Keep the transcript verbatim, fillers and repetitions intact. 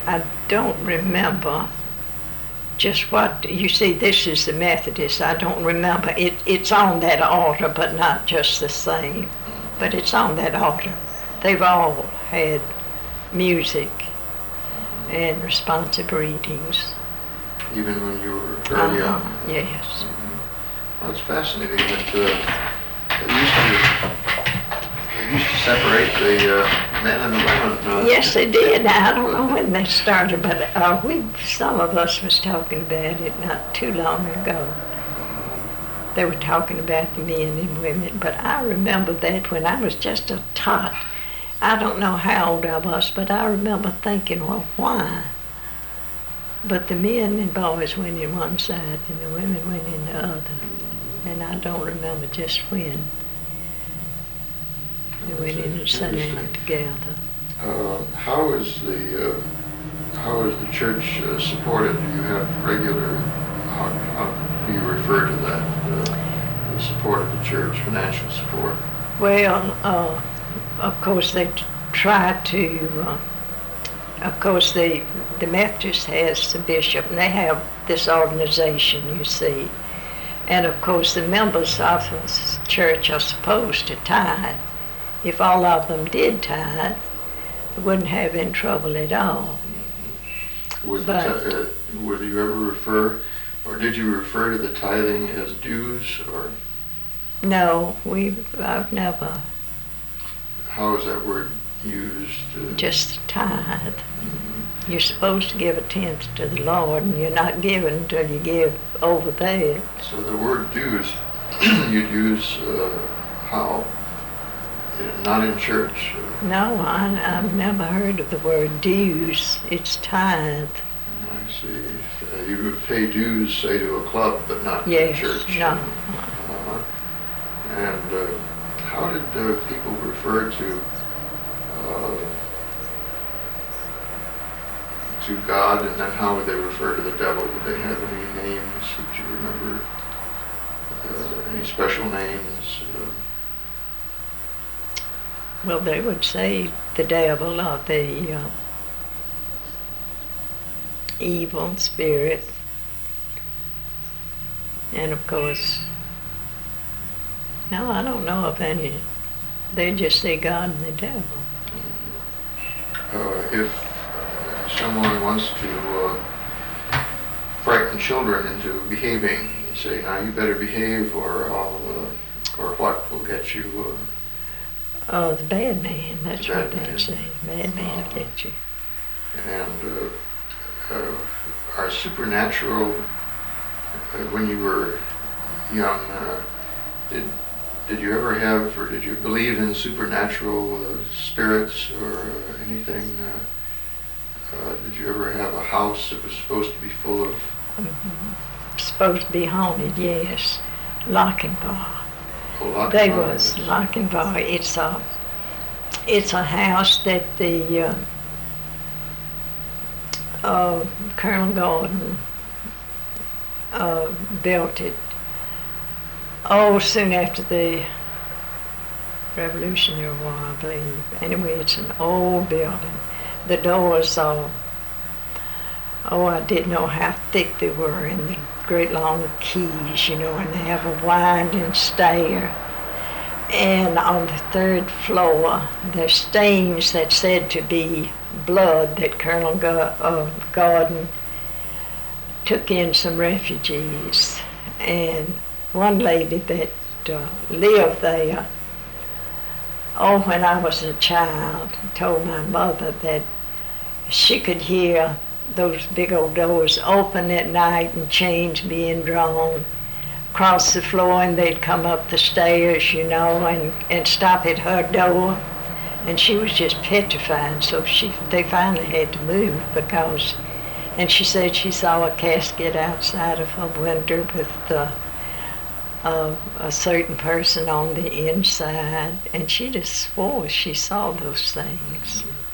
I don't remember just what, you see, this is the Methodist. I don't remember. It, it's on that altar, but not just the same. But it's on that altar. They've all had music and responsive readings. Even when you were very uh-huh. young? Yes. Mm-hmm. Well, it's fascinating that uh, they used to they used to separate the uh, men and the women. Uh, yes, they did. I don't know when they started, but uh, we some of us was talking about it not too long ago. They were talking about the men and women, but I remember that when I was just a tot. I don't know how old I was, but I remember thinking, well, why? But the men and boys went in one side and the women went in the other. And I don't remember just when. They went in and sat down together. Uh, how is the uh, how is the church uh, supported? Do you have regular, how, how do you refer to that, uh, the support of the church, financial support? Well, uh, of course they try to, uh, of course the, the Methodist has the bishop and they have this organization, you see. And of course the members of the church are supposed to tithe. If all of them did tithe, they wouldn't have any trouble at all. Would, but, the, uh, would you ever refer, or did you refer to the tithing as dues, or? No, we, I've never. How is that word used? Uh, Just tithe. Mm-hmm. You're supposed to give a tenth to the Lord, and you're not giving until you give over there. So the word dues, you'd use uh, how? Not in church? Uh, no, I, I've never heard of the word dues. It's tithe. I see. Uh, you would pay dues, say, to a club, but not yes, to church. No. Uh, and uh, how did uh, people refer to uh, to God, and then how would they refer to the devil? Would they have any names that you remember? Uh, any special names? Uh, well, they would say the devil or the uh, evil spirit, and of course, no, I don't know of any. They just say God and the devil. Uh, if someone wants to uh, frighten children into behaving, you say, now you better behave or I'll, uh, or what will get you? Uh, oh, the bad man, that's the what bad they man. say. Bad man Uh, will get you. And uh, uh, are supernatural, uh, when you were young, uh, did did you ever have, or did you believe in supernatural uh, spirits or uh, anything? Uh, uh, did you ever have a house that was supposed to be full of? Mm-hmm. Supposed to be haunted, yes. Lochinvar. Oh, They was Lochinvar. It's a it's a house that the uh, uh, Colonel Gordon uh, built it. Oh, soon after the Revolutionary War, I believe. Anyway, it's an old building. The doors are, oh, I didn't know how thick they were, and the great long keys, you know, and they have a winding stair. And on the third floor, there's stains that's said to be blood that Colonel Go- uh, Gordon took in some refugees. And one lady that uh, lived there, oh, when I was a child, told my mother that she could hear those big old doors open at night and chains being drawn across the floor, and they'd come up the stairs, you know, and, and stop at her door. And she was just petrified, so she they finally had to move because, and she said she saw a casket outside of her window with the Uh, a certain person on the inside, and she just swore she saw those things.